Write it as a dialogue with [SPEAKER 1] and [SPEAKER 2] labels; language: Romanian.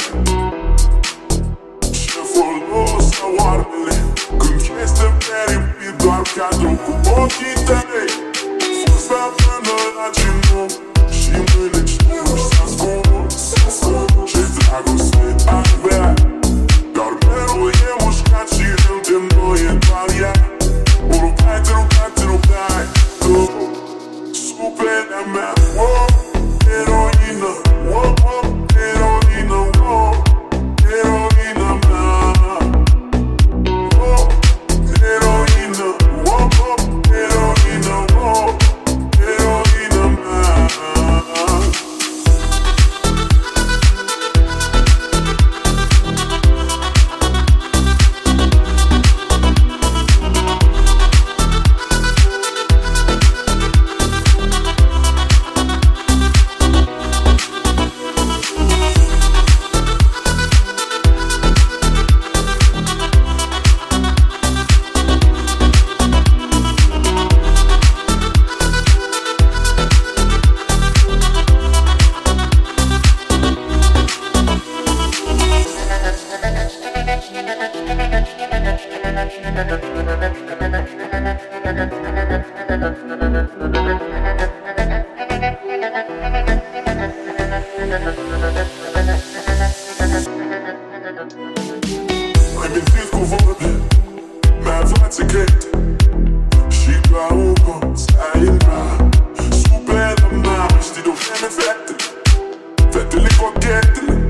[SPEAKER 1] Ce folos au armele când este peripit doar cadrul cu ochii tăi. Forța până la genunchi și mâine știu și s-ascund. Ce dragoste ar vrea, dar mereu e mușcat și rău de noi e doar ea. O rugai, te rugai, te rugai tu, supera mea, oh, eroină, oh, oh, eroină, oh, eroină mea, oh, eroină, oh, oh, eroină, oh, eroină mea. Ai mințit cu vorbe, mi-ai aflat secrete și ca un colț ai intrat. Supera mea, știi de-o vreme fetele, fetele cochetele